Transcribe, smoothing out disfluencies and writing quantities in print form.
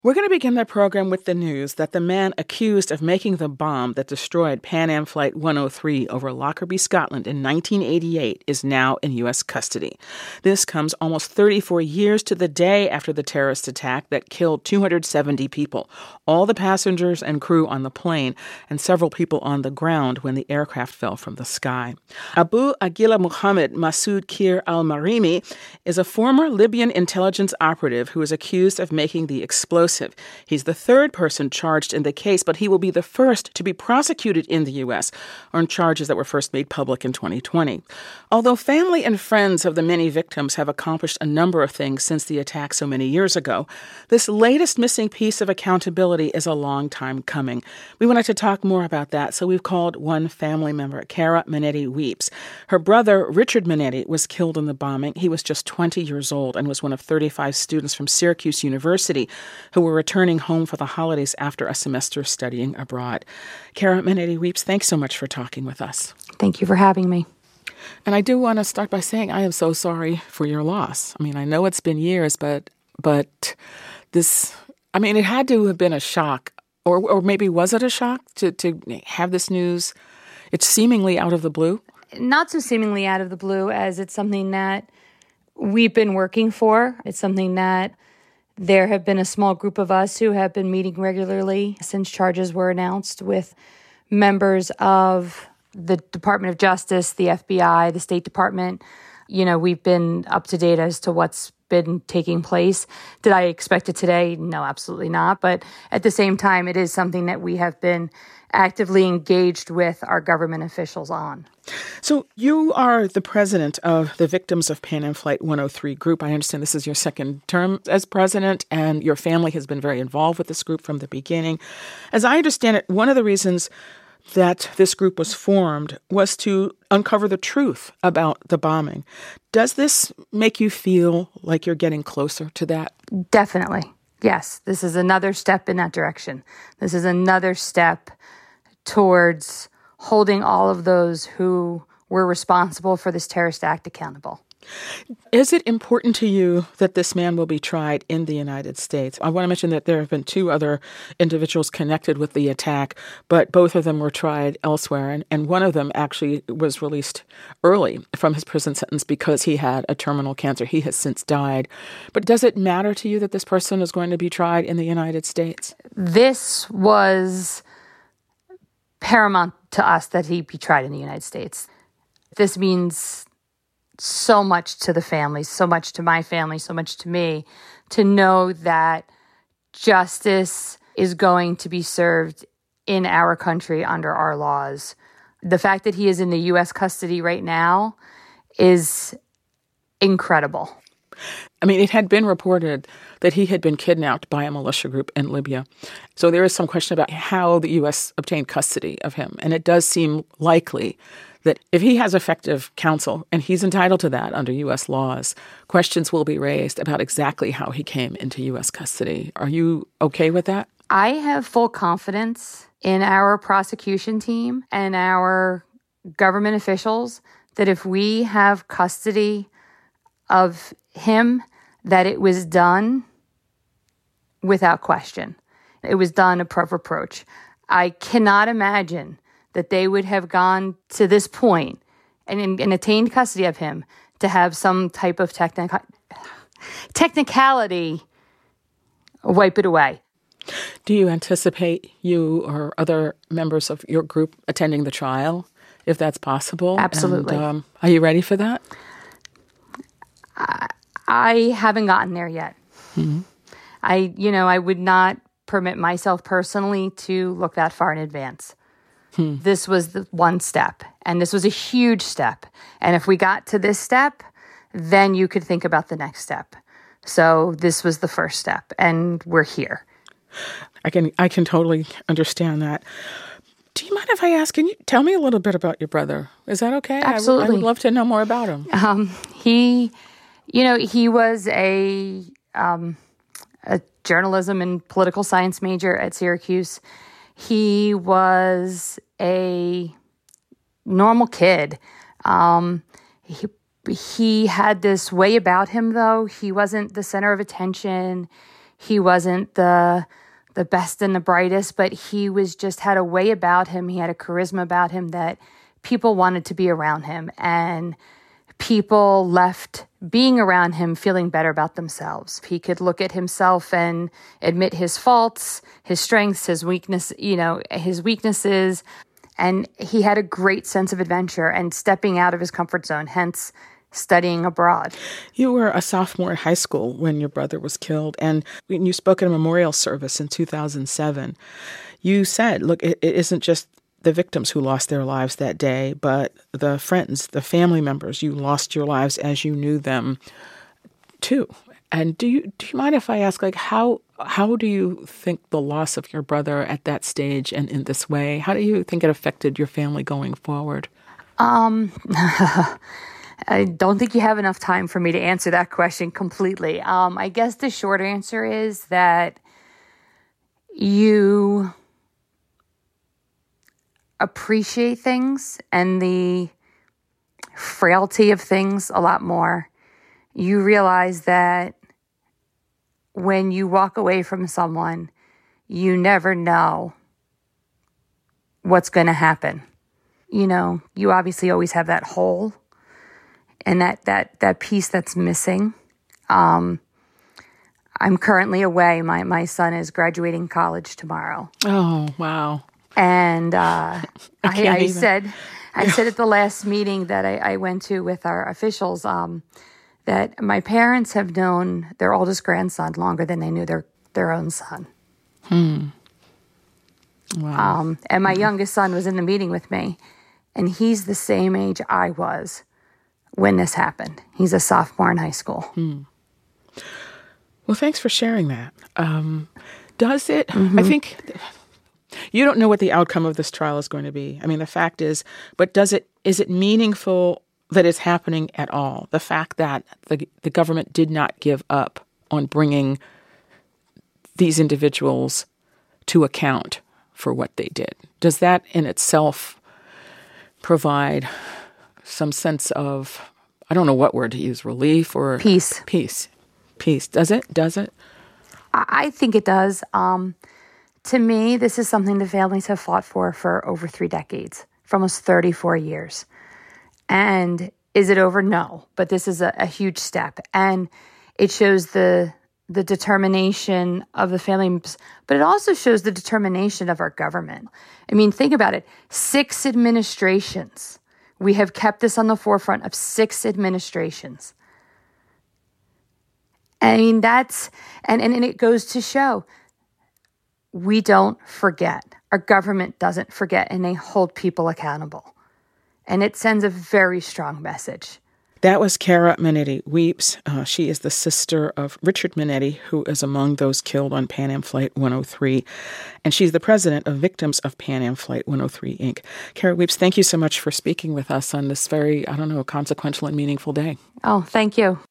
We're going to begin the program with the news that the man accused of making the bomb that destroyed Pan Am Flight 103 over Lockerbie, Scotland in 1988 is now in U.S. custody. This comes almost 34 years to the day after the terrorist attack that killed 270 people, all the passengers and crew on the plane, and several people on the ground when the aircraft fell from the sky. Abu Aguila Muhammad Masoud Kir al-Marimi is a former Libyan intelligence operative who is accused of making the explosive. He's the third person charged in the case, but he will be the first to be prosecuted in the U.S. on charges that were first made public in 2020. Although family and friends of the many victims have accomplished a number of things since the attack so many years ago, this latest missing piece of accountability is a long time coming. We wanted to talk more about that, so we've called one family member, Cara Minetti Weeps. Her brother, Richard Minetti, was killed in the bombing. He was just 20 years old and was one of 35 students from Syracuse University who were returning home for the holidays after a semester studying abroad. Cara Minetti Weeps, thanks so much for talking with us. Thank you for having me. And I do want to start by saying I am so sorry for your loss. I mean, I know it's been years, but this, I mean, it had to have been a shock, or maybe was it a shock to have this news? It's seemingly out of the blue. Not so seemingly out of the blue as it's something that we've been working for. It's something that there have been a small group of us who have been meeting regularly since charges were announced with members of the Department of Justice, the FBI, the State Department. You know, we've been up to date as to what's been taking place. Did I expect it today? No, absolutely not. But at the same time, it is something that we have been actively engaged with our government officials on. So you are the president of the Victims of Pan Am Flight 103 group. I understand this is your second term as president, and your family has been very involved with this group from the beginning. As I understand it, one of the reasons that this group was formed was to uncover the truth about the bombing. Does this make you feel like you're getting closer to that? Definitely. Yes, this is another step in that direction. This is another step towards holding all of those who were responsible for this terrorist act accountable. Is it important to you that this man will be tried in the United States? I want to mention that there have been two other individuals connected with the attack, but both of them were tried elsewhere. And one of them actually was released early from his prison sentence because he had a terminal cancer. He has since died. But does it matter to you that this person is going to be tried in the United States? This was paramount to us that he be tried in the United States. This means so much to the family, so much to my family, so much to me, to know that justice is going to be served in our country under our laws. The fact that he is in the U.S. custody right now is incredible. I mean, it had been reported that he had been kidnapped by a militia group in Libya. So there is some question about how the U.S. obtained custody of him. And it does seem likely that if he has effective counsel, and he's entitled to that under U.S. laws, questions will be raised about exactly how he came into U.S. custody. Are you okay with that? I have full confidence in our prosecution team and our government officials that if we have custody of him, that it was done without question. It was done above reproach. I cannot imagine that they would have gone to this point and attained custody of him to have some type of technicality wipe it away. Do you anticipate you or other members of your group attending the trial, if that's possible? Absolutely. And, are you ready for that? I haven't gotten there yet. Mm-hmm. I would not permit myself personally to look that far in advance. This was the one step, and this was a huge step. And if we got to this step, then you could think about the next step. So this was the first step, and we're here. I can totally understand that. Do you mind if I ask, can you tell me a little bit about your brother? Is that okay? Absolutely. I would love to know more about him. He was a journalism and political science major at Syracuse. He was a normal kid. He had this way about him, though. He wasn't the center of attention. He wasn't the best and the brightest, but he was just had a way about him. He had a charisma about him that people wanted to be around him, and people left being around him feeling better about themselves. He could look at himself and admit his faults, his strengths, his weaknesses, and he had a great sense of adventure and stepping out of his comfort zone, hence studying abroad. You were a sophomore in high school when your brother was killed, and when you spoke at a memorial service in 2007. You said, look, it isn't just the victims who lost their lives that day, but the friends, the family members, you lost your lives as you knew them too. And do you mind if I ask, like, how do you think the loss of your brother at that stage and in this way, how do you think it affected your family going forward? I don't think you have enough time for me to answer that question completely. I guess the short answer is that you appreciate things and the frailty of things a lot more. You realize that when you walk away from someone, you never know what's going to happen. You know, you obviously always have that hole and that piece that's missing. I'm currently away. My son is graduating college tomorrow. Oh, wow. And I said at the last meeting that I went to with our officials that my parents have known their oldest grandson longer than they knew their own son. Wow. And my youngest son was in the meeting with me, and he's the same age I was when this happened. He's a sophomore in high school. Well, thanks for sharing that. Does it, I think, you don't know what the outcome of this trial is going to be. I mean, the fact is, but is it meaningful that it's happening at all? The fact that the government did not give up on bringing these individuals to account for what they did. Does that in itself provide some sense of, I don't know what word to use, relief or... Peace. Peace. Does it? I think it does. To me, this is something the families have fought for over 3 decades, for almost 34 years. And is it over? No. But this is a huge step. And it shows the determination of the families, but it also shows the determination of our government. I mean, think about it. 6 administrations. We have kept this on the forefront of 6 administrations. I mean, and it goes to show we don't forget. Our government doesn't forget, and they hold people accountable. And it sends a very strong message. That was Cara Minetti Weeps. She is the sister of Richard Minetti, who is among those killed on Pan Am Flight 103. And she's the president of Victims of Pan Am Flight 103, Inc. Cara Weeps, thank you so much for speaking with us on this very, consequential and meaningful day. Oh, thank you.